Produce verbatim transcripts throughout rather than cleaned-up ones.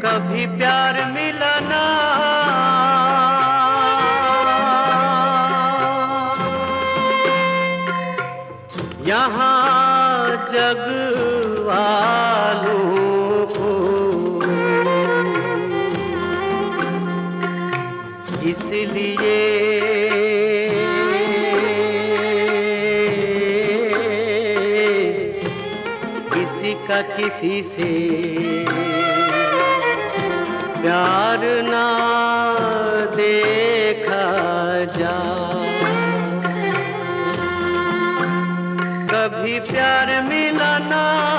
कभी प्यार मिला ना, यहाँ जग वालों को, इसलिए किसी का किसी से प्यार ना देखा जा। कभी प्यार मिला ना,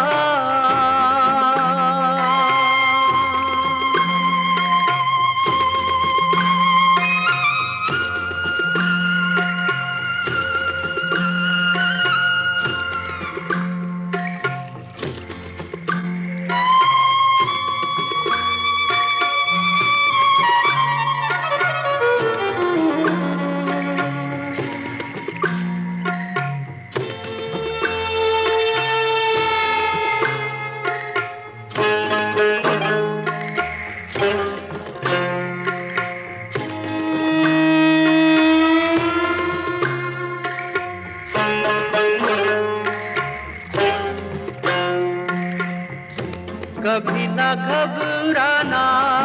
कभी ना घबराना,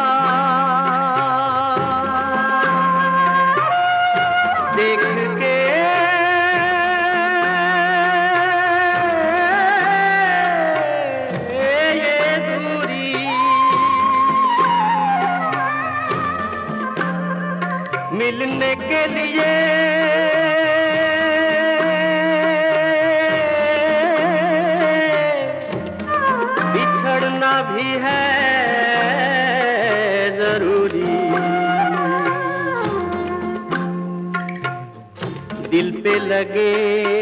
देख के ये दूरी, मिलने के लिए बिछड़ना भी है जरूरी। दिल पे लगे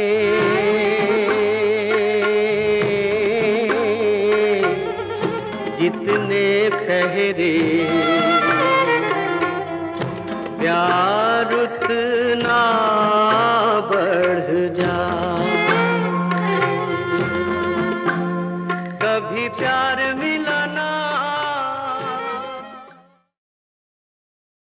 जितने पहरे, प्यार उतना